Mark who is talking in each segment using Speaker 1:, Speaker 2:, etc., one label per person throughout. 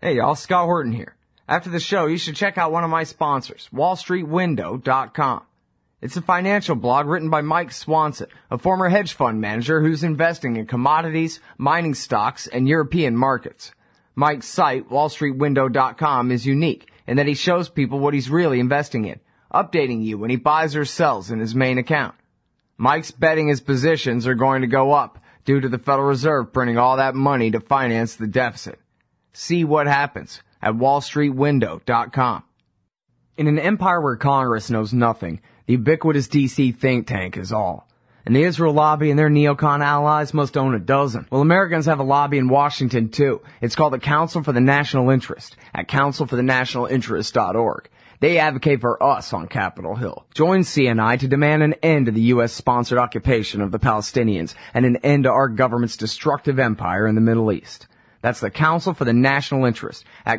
Speaker 1: Hey y'all, Scott Horton here. After the show, you should check out one of my sponsors, WallStreetWindow.com. It's a financial blog written by Mike Swanson, a former hedge fund manager who's investing in commodities, mining stocks, and European markets. Mike's site, WallStreetWindow.com, is unique in that he shows people what he's really investing in, updating you when he buys or sells in his main account. Mike's betting his positions are going to go up due to the Federal Reserve printing all that money to finance the deficit. See what happens at WallStreetWindow.com. In an empire where Congress knows nothing, the ubiquitous D.C. think tank is all. And the Israel lobby and their neocon allies must own a dozen. Well, Americans have a lobby in Washington, too. It's called the Council for the National Interest at councilforthenationalinterest.org. They advocate for us on Capitol Hill. Join CNI to demand an end to the U.S.-sponsored occupation of the Palestinians and an end to our government's destructive empire in the Middle East. That's the Council for the National Interest at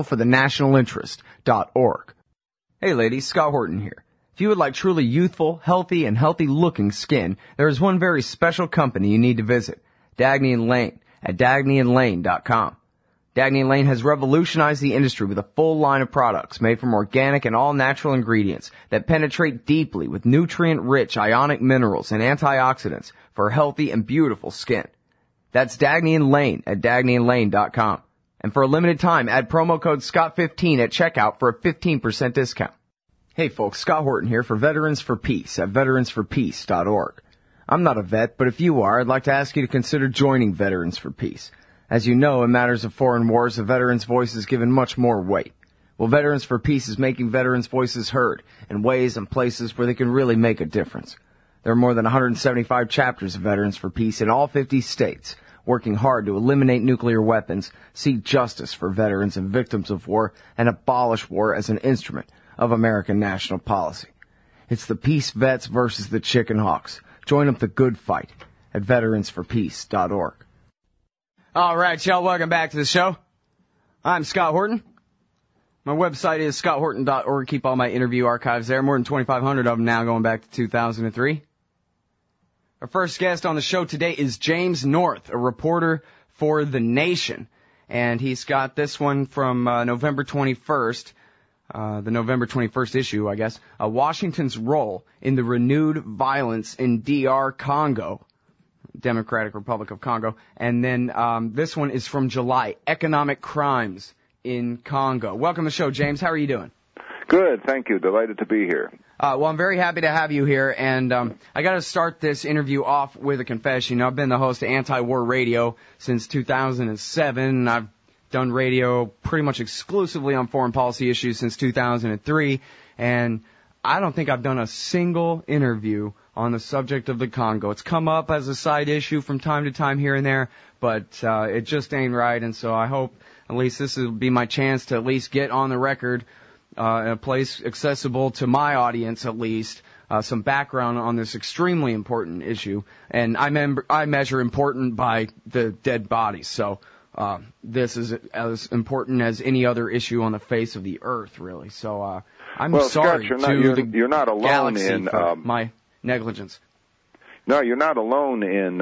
Speaker 1: councilforthenationalinterest.org. Hey ladies, Scott Horton here. If you would like truly youthful, healthy, and healthy-looking skin, there is one very special company you need to visit, Dagny & Lane at dagnyandlane.com. Dagny & Lane has revolutionized the industry with a full line of products made from organic and all-natural ingredients that penetrate deeply with nutrient-rich ionic minerals and antioxidants for healthy and beautiful skin. That's Dagny & Lane at dagnyandlane.com. And for a limited time, add promo code SCOTT15 at checkout for a 15% discount. Hey folks, Scott Horton here for Veterans for Peace at veteransforpeace.org. I'm not a vet, but if you are, I'd like to ask you to consider joining Veterans for Peace. As you know, in matters of foreign wars, the veterans' voice is given much more weight. Well, Veterans for Peace is making veterans' voices heard in ways and places where they can really make a difference. There are more than 175 chapters of Veterans for Peace in all 50 states, working hard to eliminate nuclear weapons, seek justice for veterans and victims of war, and abolish war as an instrument of American national policy. It's the Peace Vets versus the Chicken Hawks. Join up the good fight at veteransforpeace.org. All right, y'all, welcome back to the show. I'm Scott Horton. My website is scotthorton.org. Keep all my interview archives there. More than 2,500 of them now going back to 2003. Our first guest on the show today is James North, a reporter for The Nation. And he's got this one from November 21st, the November 21st issue, I guess, Washington's role in the renewed violence in DR Congo, Democratic Republic of Congo. And then this one is from July, Economic Crimes in Congo. Welcome to the show, James. How are you doing?
Speaker 2: Good, thank you. Delighted to be here.
Speaker 1: Well, I'm very happy to have you here, and I got to start this interview off with a confession. I've been the host of Anti-War Radio since 2007, and I've done radio pretty much exclusively on foreign policy issues since 2003, and I don't think I've done a single interview on the subject of the Congo. It's come up as a side issue from time to time here and there, but it just ain't right, and so I hope at least this will be my chance to at least get on the record a place accessible to my audience, at least, some background on this extremely important issue. And I measure important by the dead bodies. So this is as important as any other issue on the face of the earth, really. So I'm sorry
Speaker 2: Scott, you're not alone in
Speaker 1: my negligence.
Speaker 2: No, you're not alone in.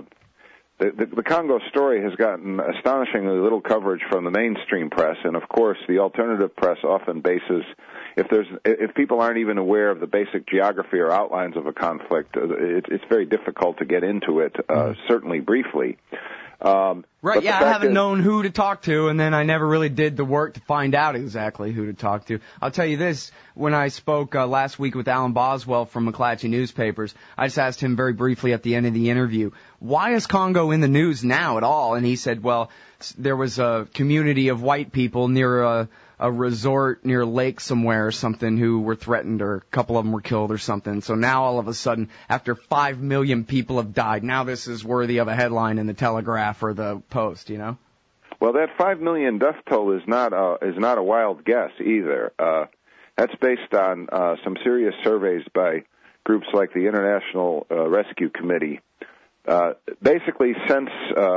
Speaker 2: The Congo story has gotten astonishingly little coverage from the mainstream press, and of course the alternative press often bases, if people aren't even aware of the basic geography or outlines of a conflict, it's very difficult to get into it, certainly briefly.
Speaker 1: Right, yeah, I haven't known who to talk to, and then I never really did the work to find out exactly who to talk to. I'll tell you this, when I spoke last week with Alan Boswell from McClatchy Newspapers, I just asked him very briefly at the end of the interview, why is Congo in the news now at all? And he said, well, there was a community of white people near a resort near a lake somewhere or something who were threatened, or a couple of them were killed or something. So now all of a sudden, after 5 million people have died, now this is worthy of a headline in the Telegraph or the Post, you know?
Speaker 2: Well, that 5 million death toll is not a wild guess either. That's based on some serious surveys by groups like the International Rescue Committee. Basically, since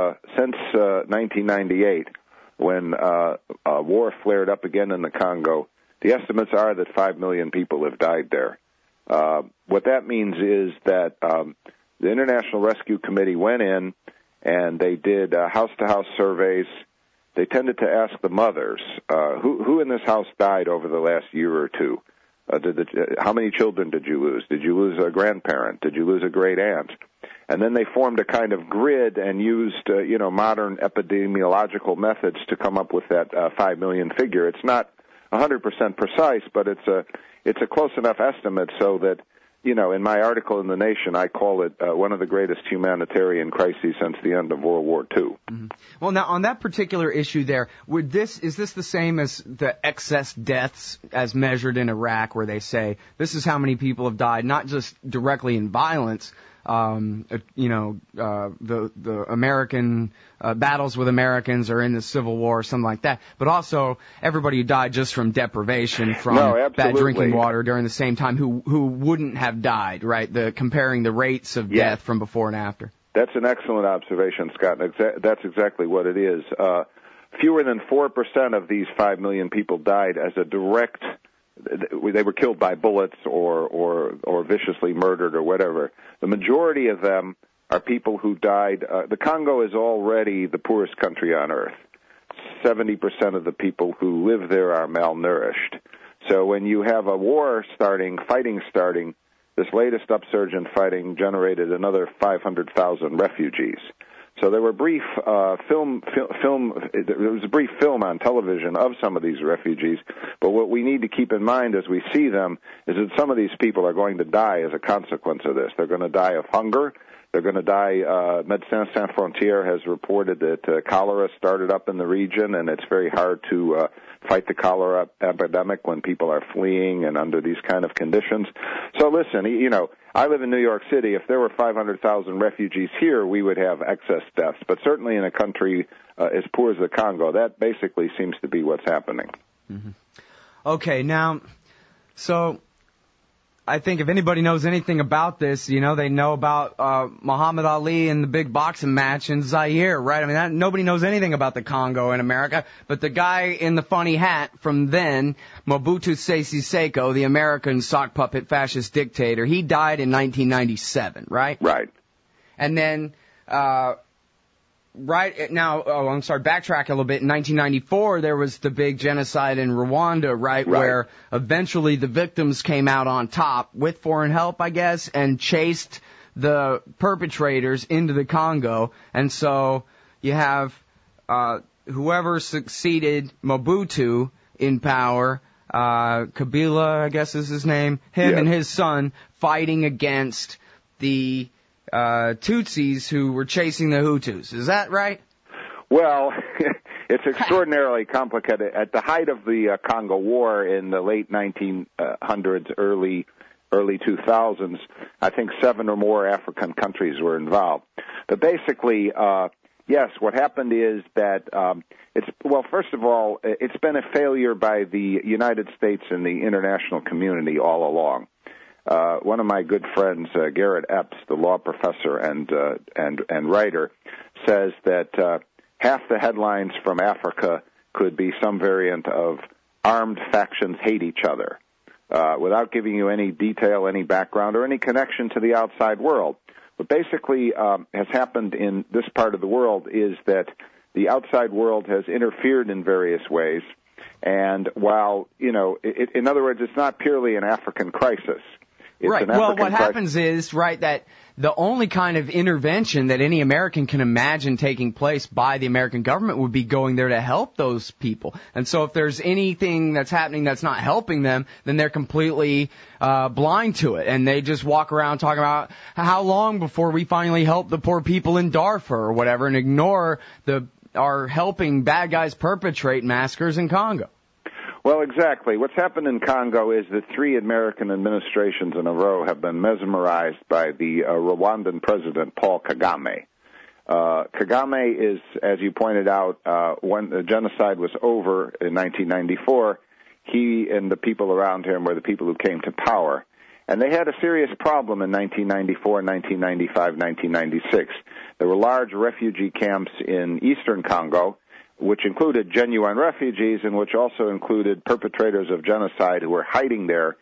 Speaker 2: 1998. When war flared up again in the Congo, the estimates are that 5 million people have died there. What that means is that the International Rescue Committee went in and they did house-to-house surveys, they tended to ask the mothers, who in this house died over the last year or two? How many children did you lose? Did you lose a grandparent? Did you lose a great aunt? And then they formed a kind of grid and used, modern epidemiological methods to come up with that 5 million figure. It's not 100% precise, but it's a close enough estimate so that, in my article in The Nation, I call it one of the greatest humanitarian crises since the end of World War II.
Speaker 1: Mm-hmm. Well, now, on that particular issue there, is this the same as the excess deaths as measured in Iraq, where they say this is how many people have died, not just directly in violence, the American battles with Americans or in the Civil War or something like that, but also everybody who died just from deprivation, from bad drinking water during the same time, who wouldn't have died, right? Comparing the rates of death from before and after.
Speaker 2: That's an excellent observation, Scott. That's exactly what it is. Fewer than 4% of these 5 million people died as a direct. They were killed by bullets or viciously murdered or whatever. The majority of them are people who died. The Congo is already the poorest country on earth. 70% of the people who live there are malnourished. So when you have a war fighting starting, this latest upsurge in fighting generated another 500,000 refugees. So there were there was a brief film on television of some of these refugees, but what we need to keep in mind as we see them is that some of these people are going to die as a consequence of this. They're going to die of hunger. They're going to die. Médecins Sans Frontières has reported that cholera started up in the region, and it's very hard to fight the cholera epidemic when people are fleeing and under these kind of conditions. So listen, I live in New York City. If there were 500,000 refugees here, we would have excess deaths. But certainly in a country as poor as the Congo, that basically seems to be what's happening.
Speaker 1: Mm-hmm. Okay, now, so I think if anybody knows anything about this, they know about Muhammad Ali and the big boxing match in Zaire, right? I mean, nobody knows anything about the Congo in America, but the guy in the funny hat from then, Mobutu Sese Seko, the American sock puppet fascist dictator, he died in 1997, right?
Speaker 2: Right.
Speaker 1: And then, backtrack a little bit. In 1994, there was the big genocide in Rwanda, right, where eventually the victims came out on top with foreign help, I guess, and chased the perpetrators into the Congo. And so you have whoever succeeded Mobutu in power, Kabila, I guess is his name, and his son fighting against the Tutsis who were chasing the Hutus. Is that right?
Speaker 2: Well, it's extraordinarily complicated. At the height of the Congo War in the late 1900s, early 2000s, I think 7 or more African countries were involved. But basically, yes, what happened is that first of all, it's been a failure by the United States and the international community all along. One of my good friends, Garrett Epps, the law professor and writer, says that half the headlines from Africa could be some variant of armed factions hate each other, without giving you any detail, any background, or any connection to the outside world. What basically has happened in this part of the world is that the outside world has interfered in various ways, and while, in other words, it's not purely an African crisis.
Speaker 1: Right. Well, what happens is, that the only kind of intervention that any American can imagine taking place by the American government would be going there to help those people. And so if there's anything that's happening that's not helping them, then they're completely blind to it. And they just walk around talking about how long before we finally help the poor people in Darfur or whatever, and ignore our helping bad guys perpetrate massacres in Congo.
Speaker 2: Well, exactly. What's happened in Congo is that 3 American administrations in a row have been mesmerized by the Rwandan president, Paul Kagame. Kagame is, as you pointed out, when the genocide was over in 1994, he and the people around him were the people who came to power. And they had a serious problem in 1994, 1995, 1996. There were large refugee camps in eastern Congo, which included genuine refugees and which also included perpetrators of genocide who were hiding there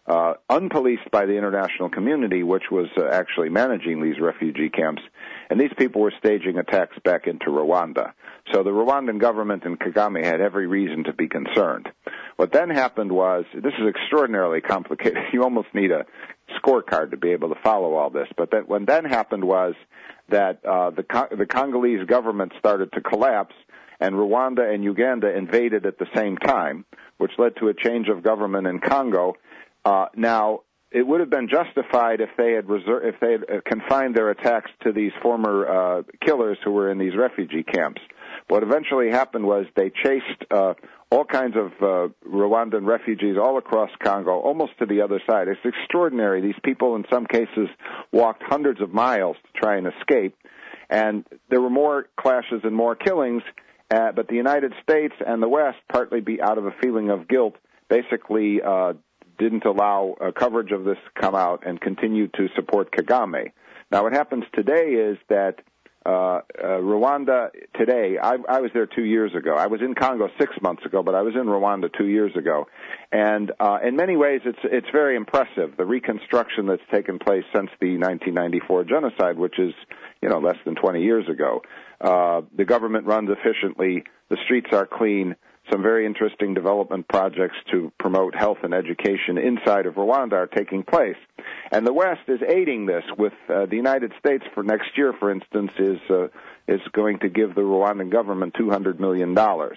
Speaker 2: unpoliced by the international community, which was actually managing these refugee camps. And these people were staging attacks back into Rwanda. So the Rwandan government and Kagame had every reason to be concerned. What then happened was, this is extraordinarily complicated. You almost need a scorecard to be able to follow all this. But what then happened was that the Congolese government started to collapse, and Rwanda and Uganda invaded at the same time, which led to a change of government in Congo. Now, it would have been justified if they had confined their attacks to these former killers who were in these refugee camps. What eventually happened was they chased all kinds of Rwandan refugees all across Congo, almost to the other side. It's extraordinary. These people, in some cases, walked hundreds of miles to try and escape, and there were more clashes and more killings, but the United States and the West, partly out of a feeling of guilt, basically didn't allow coverage of this to come out and continued to support Kagame. Now, what happens today is that Rwanda today, I was there 2 years ago. I was in Congo 6 months ago, but I was in Rwanda 2 years ago. And in many ways, it's very impressive, the reconstruction that's taken place since the 1994 genocide, which is, less than 20 years ago. The government runs efficiently. The streets are clean. Some very interesting development projects to promote health and education inside of Rwanda are taking place. And the West is aiding this with the United States for next year, for instance, is going to give the Rwandan government $200 million.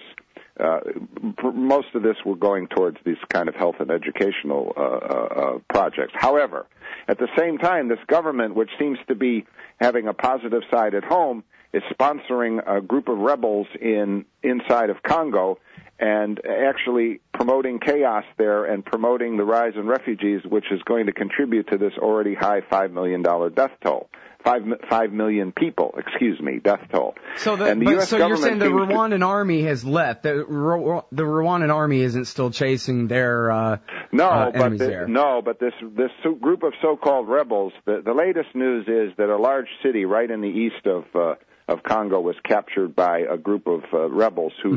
Speaker 2: Most of this will going towards these kind of health and educational projects. However, at the same time, this government, which seems to be having a positive side at home, is sponsoring a group of rebels inside of Congo and actually promoting chaos there and promoting the rise in refugees, which is going to contribute to this already high $5 million death toll. 5 million people, death toll.
Speaker 1: So you're saying the Rwandan army has left. The Rwandan army isn't still chasing their enemies there. No, but this group of so-called rebels, the latest news is that a large city right in the east of Congo was captured by a group of rebels who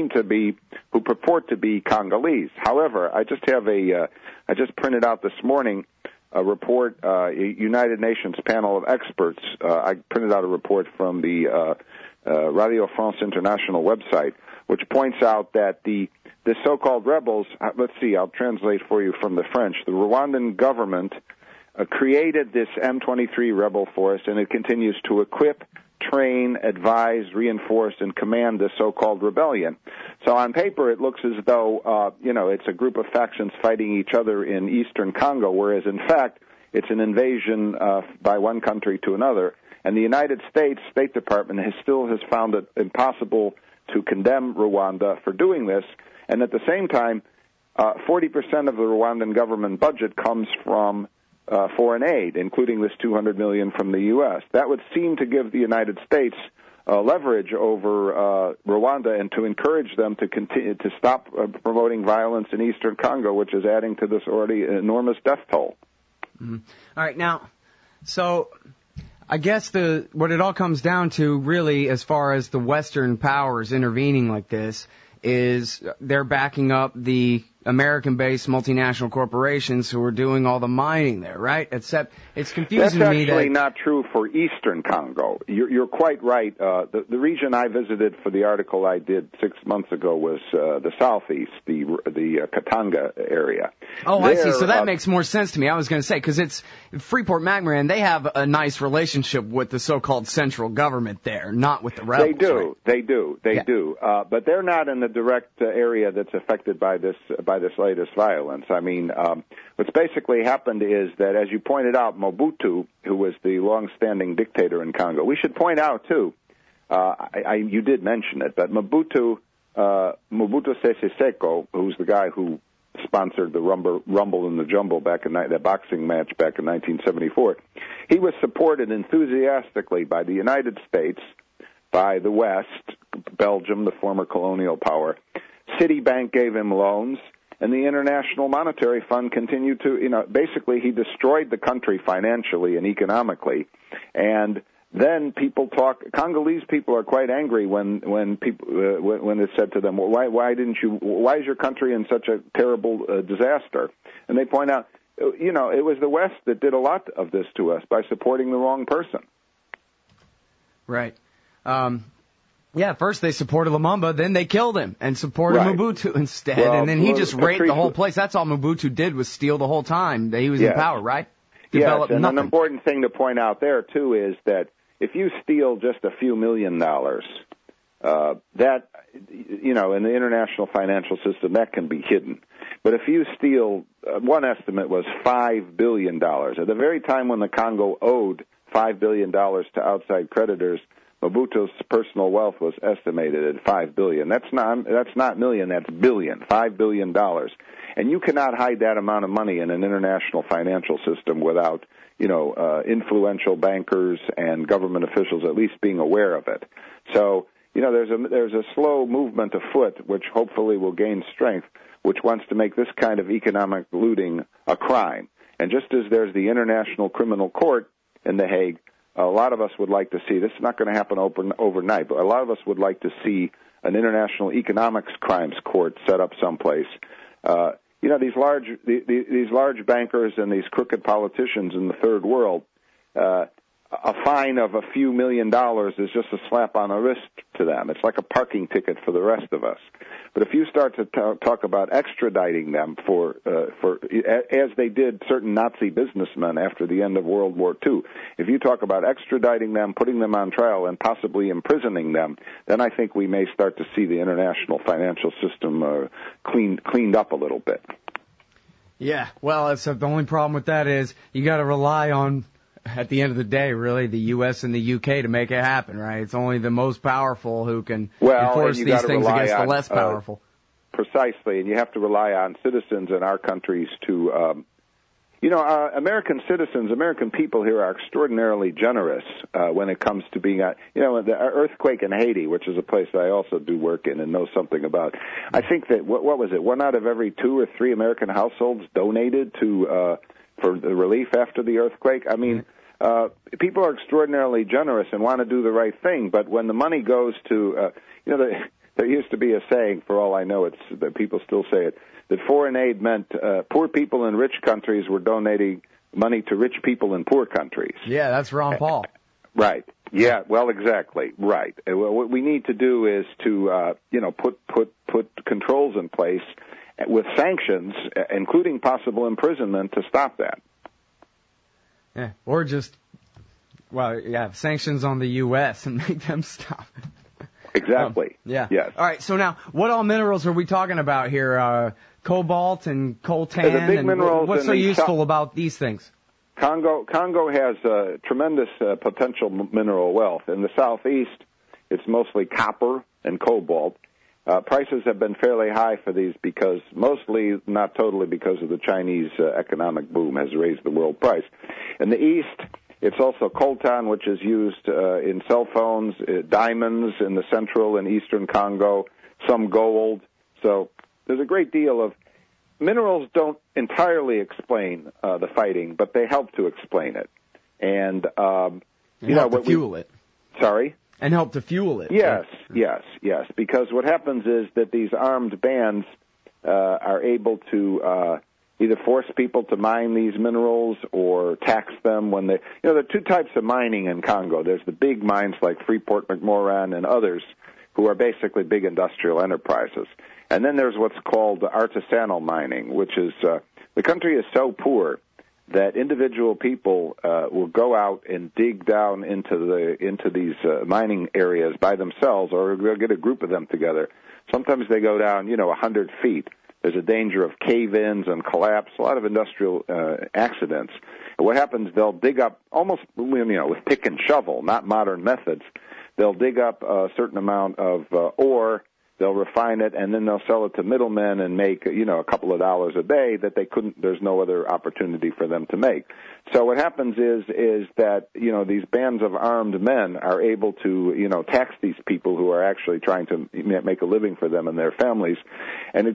Speaker 1: purport to be Congolese. However, I just printed out this morning a report, a United Nations panel of experts. I printed out a report from the Radio France International website, which points out that the so-called rebels, let's see, I'll translate for you from the French. The Rwandan government created this M23 rebel force, and it continues to equip, train, advise, reinforce, and command the so-called rebellion. So on paper, it looks as though, it's a group of factions fighting each other in eastern Congo, whereas in fact, it's an invasion by one country to another. And the United States State Department still has found it impossible to condemn Rwanda for doing this. And at the same time, 40% of the Rwandan government budget comes from foreign aid, including this $200 million from the U.S. That would seem to give the United States leverage over Rwanda and to encourage them to continue to stop promoting violence in eastern Congo, which is adding to this already enormous death toll. Mm-hmm. All right, now, so I guess what it all comes down to, really, as far as the Western powers intervening like this, is they're backing up the American-based multinational corporations who are doing all the mining there, right? Except it's confusing to me that...
Speaker 2: That's actually not true for eastern Congo. You're quite right. The region I visited for the article I did 6 months ago was the southeast, the Katanga area.
Speaker 1: Oh, I see. So that makes more sense to me. I was going to say, because it's Freeport-McMoRan, they have a nice relationship with the so-called central government there, not with the rebels.
Speaker 2: They do. But they're not in the direct area that's affected by this latest violence. I mean, what's basically happened is that, as you pointed out, Mobutu, who was the long-standing dictator in Congo, we should point out, too, you did mention it, but Mobutu Sese Seko, who's the guy who sponsored the Rumble in the Jumble that boxing match back in 1974, he was supported enthusiastically by the United States, by the West, Belgium, the former colonial power. Citibank gave him loans, and the International Monetary Fund continued to, basically he destroyed the country financially and economically. And then Congolese people are quite angry when it's said to them, well, why is your country in such a terrible disaster? And they point out, it was the West that did a lot of this to us by supporting the wrong person.
Speaker 1: Right. First they supported Lumumba, then they killed him and supported Mobutu instead, and then he just raped the whole place. That's all Mobutu did was steal the whole time that he was in power, right?
Speaker 2: Yes, and an important thing to point out there, too, is that if you steal just a few $1 million, that, in the international financial system, that can be hidden. But if you steal, one estimate was $5 billion. At the very time when the Congo owed $5 billion to outside creditors, Mobutu's personal wealth was estimated at $5 billion. That's not million, that's billion, $5 billion. And you cannot hide that amount of money in an international financial system without, influential bankers and government officials at least being aware of it. So, there's a slow movement afoot, which hopefully will gain strength, which wants to make this kind of economic looting a crime. And just as there's the International Criminal Court in The Hague, a lot of us would like to see, this is not going to happen overnight, but a lot of us would like to see an international economics crimes court set up someplace. These large bankers and these crooked politicians in the third world, a fine of a few $1 million is just a slap on the wrist to them. It's like a parking ticket for the rest of us. But if you start to talk about extraditing them for as they did certain Nazi businessmen after the end of World War II, if you talk about extraditing them, putting them on trial, and possibly imprisoning them, then I think we may start to see the international financial system cleaned up a little bit.
Speaker 1: Yeah, well, the only problem with that is you got to rely on, at the end of the day, really, the U.S. and the U.K. to make it happen, right? It's only the most powerful who can enforce these things against the less powerful.
Speaker 2: Precisely, and you have to rely on citizens in our countries to, American citizens, American people here are extraordinarily generous when it comes to being, the earthquake in Haiti, which is a place I also do work in and know something about. I think that, what was it, 1 out of every 2 or 3 American households donated for the relief after the earthquake. I mean, people are extraordinarily generous and want to do the right thing, but when the money goes to, there used to be a saying, for all I know, it's that people still say it, that foreign aid meant poor people in rich countries were donating money to rich people in poor countries.
Speaker 1: Yeah, that's Ron Paul.
Speaker 2: Right. Yeah. Well, exactly. Right. What we need to do is to, put controls in place with sanctions, including possible imprisonment, to stop that.
Speaker 1: Yeah, or just, sanctions on the U.S. and make them stop.
Speaker 2: Exactly.
Speaker 1: Yeah.
Speaker 2: Yes.
Speaker 1: All right, so now, what all minerals are we talking about here? Cobalt and coltan?
Speaker 2: The big minerals.
Speaker 1: What's so useful about these things?
Speaker 2: Congo has tremendous potential mineral wealth. In the southeast, it's mostly copper and cobalt. Prices have been fairly high for these because, mostly, not totally, because of the Chinese economic boom has raised the world price. In the east, it's also coltan, which is used in cell phones, diamonds in the central and eastern Congo, some gold. So there's a great deal of minerals don't entirely explain the fighting, but they help to explain it. And
Speaker 1: help to fuel it.
Speaker 2: Sorry?
Speaker 1: And help to fuel it.
Speaker 2: Yes. Because what happens is that these armed bands are able to either force people to mine these minerals or tax them when they. There are 2 types of mining in Congo. There's the big mines like Freeport-McMoran and others, who are basically big industrial enterprises. And then there's what's called artisanal mining, which is the country is so poor that individual people will go out and dig down into these mining areas by themselves, or they'll get a group of them together. Sometimes they go down, 100 feet. There's a danger of cave-ins and collapse, a lot of industrial accidents. And what happens, they'll dig up almost, with pick and shovel, not modern methods. They'll dig up a certain amount of ore, they'll refine it, and then they'll sell it to middlemen and make, a couple of dollars a day that there's no other opportunity for them to make. So what happens is that, these bands of armed men are able to, tax these people who are actually trying to make a living for them and their families. And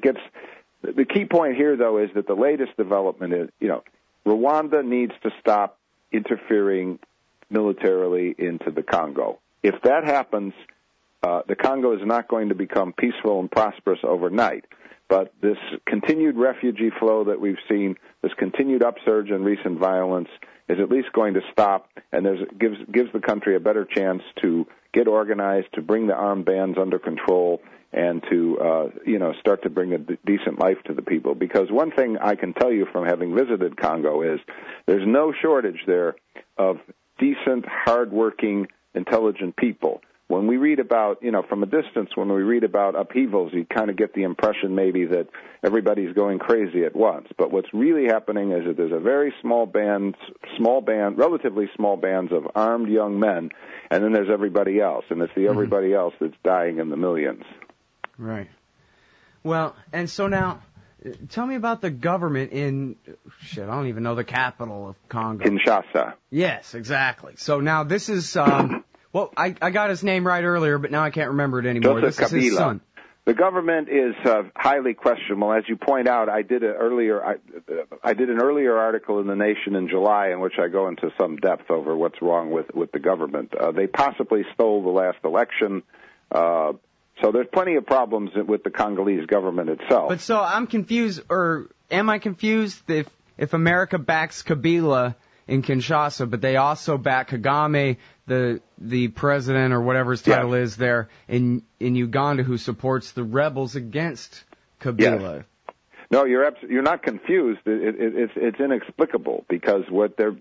Speaker 2: the key point here, though, is that the latest development is, Rwanda needs to stop interfering militarily into the Congo. If that happens, the Congo is not going to become peaceful and prosperous overnight. But this continued refugee flow that we've seen, this continued upsurge in recent violence, is at least going to stop, and gives the country a better chance to get organized, to bring the armed bands under control, and to start to bring a decent life to the people. Because one thing I can tell you from having visited Congo is there's no shortage there of decent, hardworking, intelligent people. When we read about, from a distance, when we read about upheavals, you kind of get the impression maybe that everybody's going crazy at once. But what's really happening is that there's a very relatively small bands of armed young men, and then there's everybody else, and it's the everybody else that's dying in the millions.
Speaker 1: Right. Well, and so now, tell me about the government in, I don't even know the capital of Congo.
Speaker 2: Kinshasa.
Speaker 1: Yes, exactly. So now this is, well, I got his name right earlier, but now I can't remember it anymore.
Speaker 2: Joseph
Speaker 1: This
Speaker 2: Kabila.
Speaker 1: is his son.
Speaker 2: The government is highly questionable. As you point out, I did an earlier article in The Nation in July in which I go into some depth over what's wrong with the government. They possibly stole the last election. So there's plenty of problems with the Congolese government itself.
Speaker 1: But so I'm confused, or am I confused if America backs Kabila in Kinshasa, but they also back Kagame, the president or whatever his title is there in Uganda, who supports the rebels against Kabila?
Speaker 2: Yes. No, you're not confused. It's inexplicable because what they're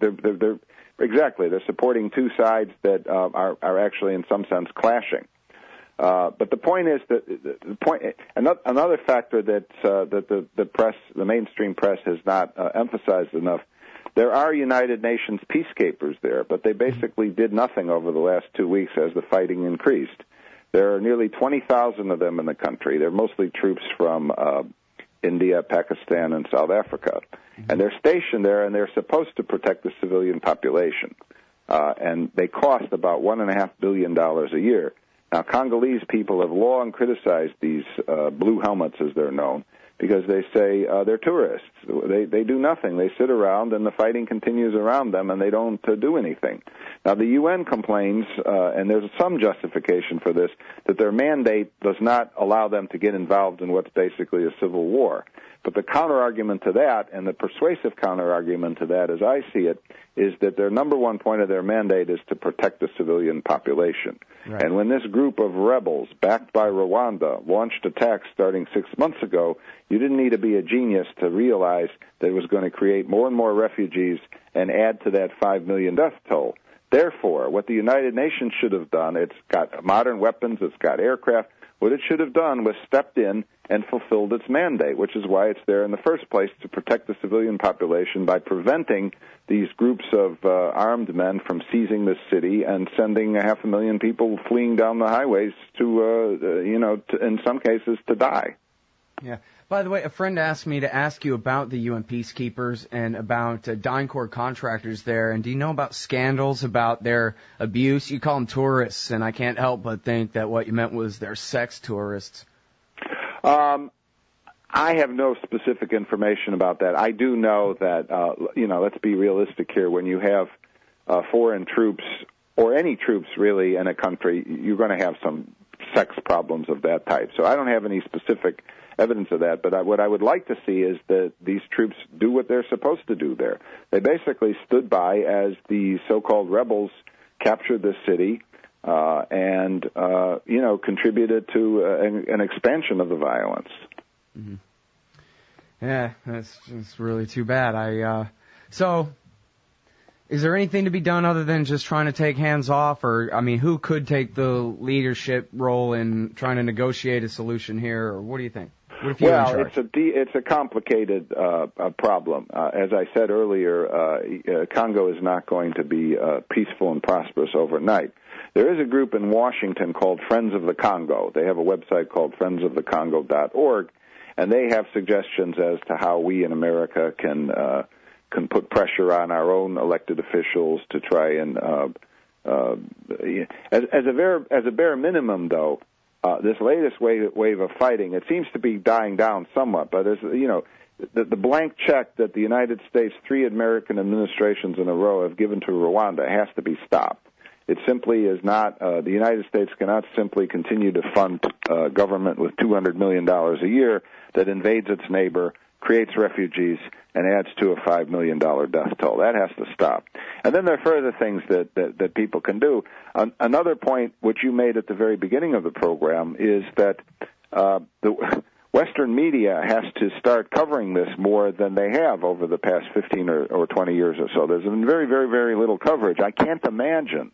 Speaker 2: supporting two sides that are actually in some sense clashing. But the point is that another factor that the press, the mainstream press, has not emphasized enough. There are United Nations peacekeepers there, but they basically did nothing over the last 2 weeks as the fighting increased. There are nearly 20,000 of them in the country. They're mostly troops from India, Pakistan, and South Africa. And they're stationed there, and they're supposed to protect the civilian population. And they cost about $1.5 billion a year. Now, Congolese people have long criticized these blue helmets, as they're known, because they say they're tourists. They do nothing. They sit around, and the fighting continues around them, and they don't do anything. Now, the UN complains, and there's some justification for this, that their mandate does not allow them to get involved in what's basically a civil war. But the counter-argument to that, and the persuasive counter-argument to that, as I see it, is that their number one point of their mandate is to protect the civilian population. Right. And when this group of rebels, backed by Rwanda, launched attacks starting 6 months ago, you didn't need to be a genius to realize that it was going to create more and more refugees and add to that 5 million death toll. Therefore, what the United Nations should have done, it's got modern weapons, it's got aircraft, what it should have done was stepped in and fulfilled its mandate, which is why it's there in the first place, to protect the civilian population by preventing these groups of armed men from seizing the city and sending 500,000 people fleeing down the highways to in some cases, to die.
Speaker 1: Yeah. By the way, a friend asked me to ask you about the UN peacekeepers and about DynCorp contractors there. And do you know about scandals about their abuse? You call them tourists, and I can't help but think that what you meant was they're sex tourists.
Speaker 2: I have no specific information about that. I do know that, let's be realistic here. When you have foreign troops, or any troops really in a country, you're going to have some sex problems of that type. So I don't have any specific evidence of that, but what I would like to see is that these troops do what they're supposed to do there. They basically stood by as the so-called rebels captured the city and contributed to an expansion of the violence.
Speaker 1: Mm-hmm. Yeah, that's really too bad. So is there anything to be done other than just trying to take hands off? Or, I mean, who could take the leadership role in trying to negotiate a solution here? Or what do you think?
Speaker 2: Well, it's a complicated problem. As I said earlier, Congo is not going to be peaceful and prosperous overnight. There is a group in Washington called Friends of the Congo. They have a website called friendsofthecongo.org, and they have suggestions as to how we in America can put pressure on our own elected officials to try and, as a bare minimum, though. This latest wave of fighting, it seems to be dying down somewhat, but as the blank check that the United States, 3 American administrations in a row have given to Rwanda has to be stopped. It simply is not, the United States cannot simply continue to fund government with $200 million a year that invades its neighbor, creates refugees, and adds to a $5 million death toll. That has to stop. And then there are further things that people can do. Another point, which you made at the very beginning of the program, is that the Western media has to start covering this more than they have over the past 15 or 20 years or so. There's been very, very, very little coverage. I can't imagine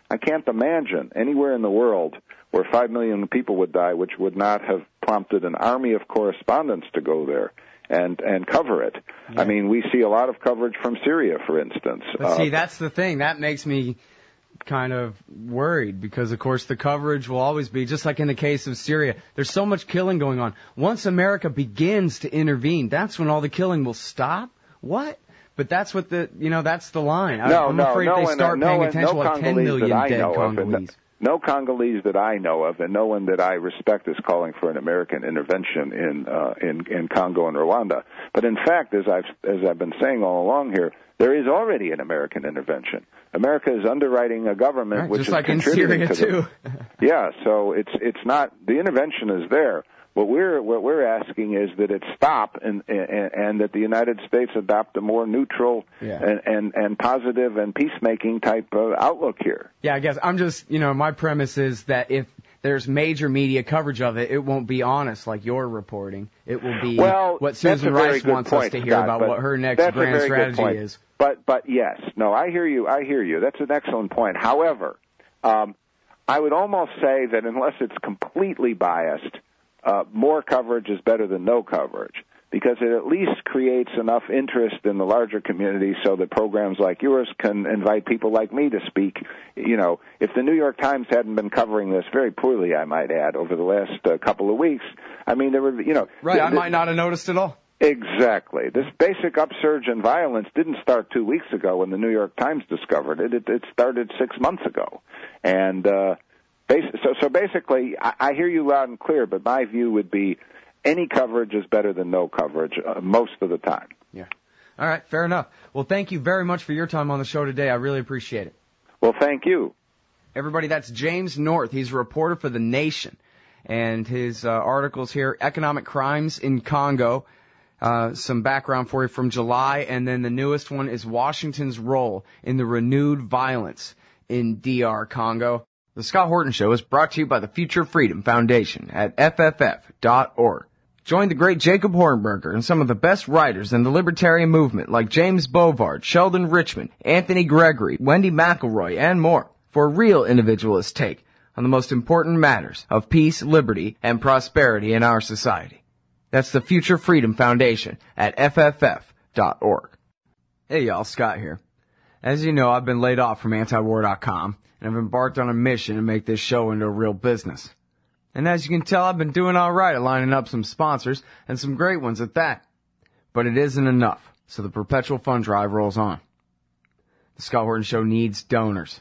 Speaker 2: anywhere in the world where 5 million people would die, which would not have prompted an army of correspondents to go there and cover it. Yeah. I mean, we see a lot of coverage from Syria, for instance.
Speaker 1: But see, that's the thing. That makes me kind of worried because, of course, the coverage will always be, just like in the case of Syria, there's so much killing going on. Once America begins to intervene, that's when all the killing will stop? What? But that's what that's the line. I'm afraid they start paying attention to 10 million dead Congolese.
Speaker 2: No Congolese that I know of, and no one that I respect is calling for an American intervention in Congo and Rwanda. But in fact, as I've been saying all along here, there is already an American intervention. America is underwriting a government which
Speaker 1: just
Speaker 2: is
Speaker 1: like
Speaker 2: contributing
Speaker 1: in Syria
Speaker 2: to too. Yeah, so it's not, the intervention is there. What we're asking is that it stop and that the United States adopt a more neutral and positive and peacemaking type of outlook here.
Speaker 1: Yeah, I guess I'm just, my premise is that if there's major media coverage of it, it won't be honest like you're reporting. It will be what Susan Rice wants us to hear about what her next grand strategy is.
Speaker 2: But yes, no, I hear you. That's an excellent point. However, I would almost say that unless it's completely biased, more coverage is better than no coverage, because it at least creates enough interest in the larger community so that programs like yours can invite people like me to speak. If the New York Times hadn't been covering this very poorly, I might add, over the last couple of weeks, I mean, there were,
Speaker 1: Right, I might not have noticed at all.
Speaker 2: Exactly. This basic upsurge in violence didn't start 2 weeks ago when the New York Times discovered it. It started 6 months ago. And, So basically, I hear you loud and clear, but my view would be any coverage is better than no coverage most of the time.
Speaker 1: Yeah. All right, fair enough. Well, thank you very much for your time on the show today. I really appreciate it.
Speaker 2: Well, thank you.
Speaker 1: Everybody, that's James North. He's a reporter for The Nation. And his articles here, Economic Crimes in Congo, some background for you from July, and then the newest one is Washington's role in the renewed violence in DR Congo. The Scott Horton Show is brought to you by the Future Freedom Foundation at FFF.org. Join the great Jacob Hornberger and some of the best writers in the libertarian movement like James Bovard, Sheldon Richman, Anthony Gregory, Wendy McElroy, and more for a real individualist take on the most important matters of peace, liberty, and prosperity in our society. That's the Future Freedom Foundation at FFF.org. Hey y'all, Scott here. As you know, I've been laid off from antiwar.com. and I've embarked on a mission to make this show into a real business. And as you can tell, I've been doing all right at lining up some sponsors, and some great ones at that. But it isn't enough, so the perpetual fund drive rolls on. The Scott Horton Show needs donors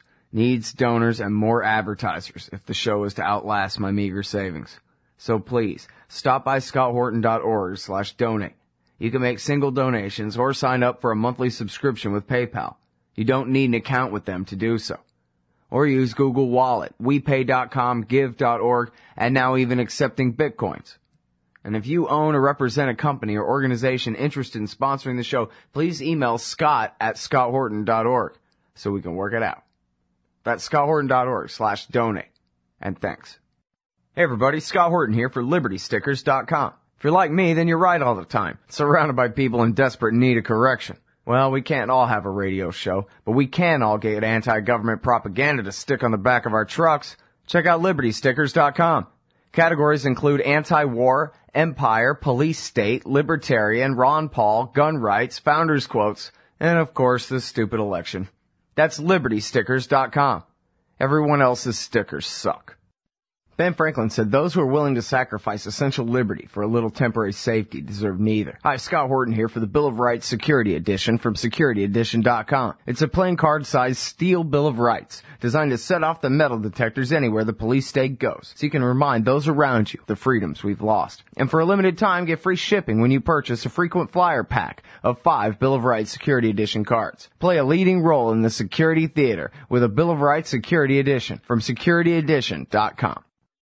Speaker 1: and more advertisers if the show is to outlast my meager savings. So please, stop by scotthorton.org/donate. You can make single donations or sign up for a monthly subscription with PayPal. You don't need an account with them to do so. Or use Google Wallet, WePay.com, Give.org, and now even accepting Bitcoins. And if you own or represent a company or organization interested in sponsoring the show, please email scott@scotthorton.org so we can work it out. That's scotthorton.org/donate. And thanks. Hey everybody, Scott Horton here for LibertyStickers.com. If you're like me, then you're right all the time, surrounded by people in desperate need of correction. Well, we can't all have a radio show, but we can all get anti-government propaganda to stick on the back of our trucks. Check out LibertyStickers.com. Categories include anti-war, empire, police state, libertarian, Ron Paul, gun rights, founders quotes, and of course the stupid election. That's LibertyStickers.com. Everyone else's stickers suck. Ben Franklin said those who are willing to sacrifice essential liberty for a little temporary safety deserve neither. Hi, Scott Horton here for the Bill of Rights Security Edition from SecurityEdition.com. It's a plain card-sized steel Bill of Rights designed to set off the metal detectors anywhere the police state goes, so you can remind those around you the freedoms we've lost. And for a limited time, get free shipping when you purchase a frequent flyer pack of 5 Bill of Rights Security Edition cards. Play a leading role in the security theater with a Bill of Rights Security Edition from SecurityEdition.com.